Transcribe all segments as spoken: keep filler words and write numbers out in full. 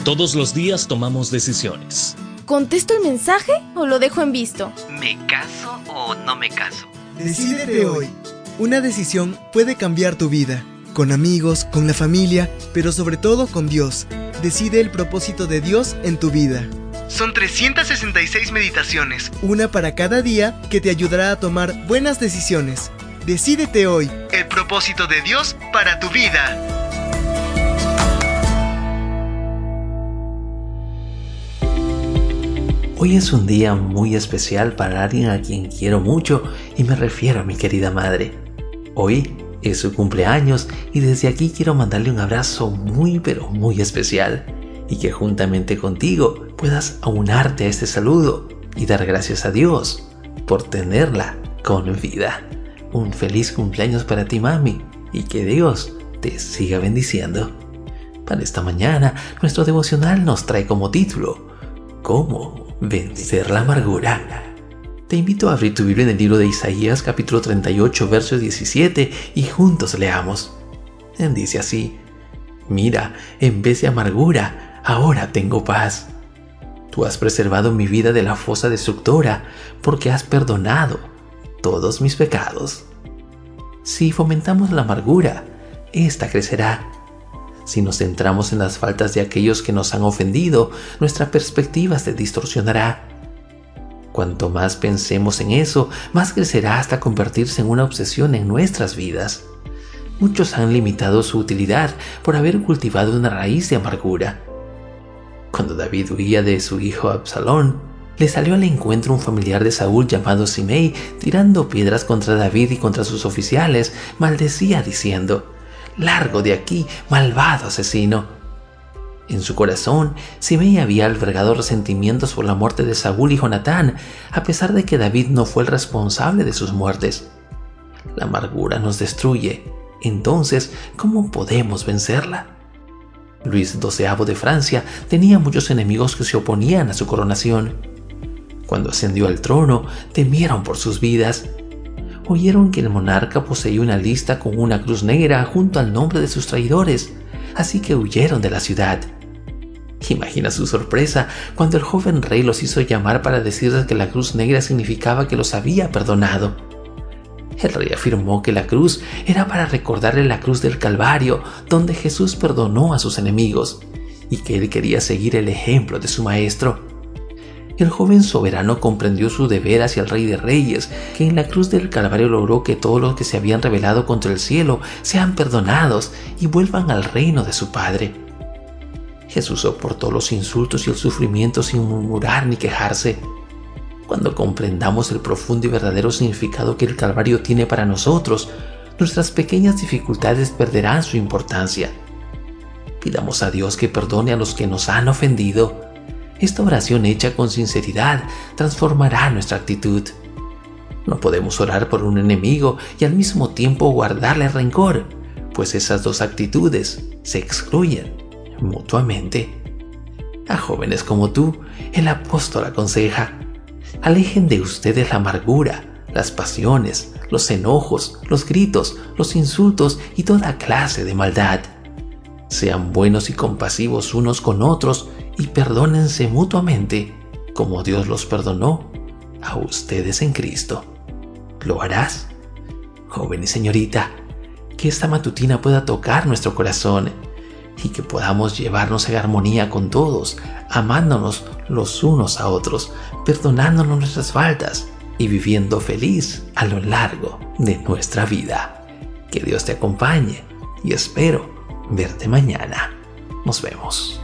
Todos los días tomamos decisiones. ¿Contesto el mensaje o lo dejo en visto? ¿Me caso o no me caso? Decídete hoy. Una decisión puede cambiar tu vida. Con amigos, con la familia, pero sobre todo con Dios. Decide el propósito de Dios en tu vida. Son trescientas sesenta y seis meditaciones, una para cada día, que te ayudará a tomar buenas decisiones. Decídete hoy. El propósito de Dios para tu vida. Hoy es un día muy especial para alguien a quien quiero mucho y me refiero a mi querida madre. Hoy es su cumpleaños y desde aquí quiero mandarle un abrazo muy pero muy especial y que juntamente contigo puedas aunarte a este saludo y dar gracias a Dios por tenerla con vida. Un feliz cumpleaños para ti, mami, y que Dios te siga bendiciendo. Para esta mañana, nuestro devocional nos trae como título ¿Cómo vencer la amargura? Te invito a abrir tu Biblia en el libro de Isaías, capítulo treinta y ocho, verso diecisiete, y juntos leamos. Dice así: Mira, en vez de amargura, ahora tengo paz. Tú has preservado mi vida de la fosa destructora, porque has perdonado todos mis pecados. Si fomentamos la amargura, esta crecerá. Si nos centramos en las faltas de aquellos que nos han ofendido, nuestra perspectiva se distorsionará. Cuanto más pensemos en eso, más crecerá hasta convertirse en una obsesión en nuestras vidas. Muchos han limitado su utilidad por haber cultivado una raíz de amargura. Cuando David huía de su hijo Absalón, le salió al encuentro un familiar de Saúl llamado Simei, tirando piedras contra David y contra sus oficiales, maldecía diciendo: «Largo de aquí, malvado asesino». En su corazón, Simei había albergado resentimientos por la muerte de Saúl y Jonatán, a pesar de que David no fue el responsable de sus muertes. La amargura nos destruye. Entonces, ¿cómo podemos vencerla? Luis doceavo de Francia tenía muchos enemigos que se oponían a su coronación. Cuando ascendió al trono, temieron por sus vidas. Oyeron que el monarca poseía una lista con una cruz negra junto al nombre de sus traidores, así que huyeron de la ciudad. Imagina su sorpresa cuando el joven rey los hizo llamar para decirles que la cruz negra significaba que los había perdonado. El rey afirmó que la cruz era para recordarle la cruz del Calvario, donde Jesús perdonó a sus enemigos, y que él quería seguir el ejemplo de su maestro. El joven soberano comprendió su deber hacia el Rey de Reyes, que en la cruz del Calvario logró que todos los que se habían rebelado contra el cielo sean perdonados y vuelvan al reino de su Padre. Jesús soportó los insultos y el sufrimiento sin murmurar ni quejarse. Cuando comprendamos el profundo y verdadero significado que el Calvario tiene para nosotros, nuestras pequeñas dificultades perderán su importancia. Pidamos a Dios que perdone a los que nos han ofendido. Esta oración hecha con sinceridad transformará nuestra actitud. No podemos orar por un enemigo y al mismo tiempo guardarle rencor, pues esas dos actitudes se excluyen mutuamente. A jóvenes como tú, el apóstol aconseja: alejen de ustedes la amargura, las pasiones, los enojos, los gritos, los insultos y toda clase de maldad. Sean buenos y compasivos unos con otros y perdónense mutuamente, como Dios los perdonó a ustedes en Cristo. ¿Lo harás? Joven y señorita, que esta matutina pueda tocar nuestro corazón y que podamos llevarnos en armonía con todos, amándonos los unos a otros, perdonándonos nuestras faltas y viviendo feliz a lo largo de nuestra vida. Que Dios te acompañe y espero verte mañana. Nos vemos.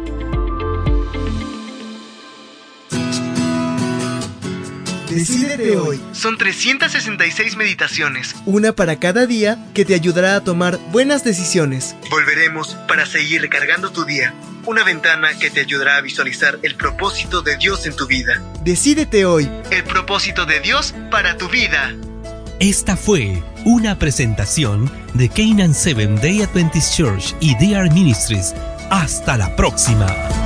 Decídete hoy. Son trescientas sesenta y seis meditaciones, una para cada día, que te ayudará a tomar buenas decisiones. Volveremos para seguir recargando tu día. Una ventana que te ayudará a visualizar el propósito de Dios en tu vida. Decídete hoy. El propósito de Dios para tu vida. Esta fue una presentación de Canaan Seventh Day Adventist Church y D R Ministries. Hasta la próxima.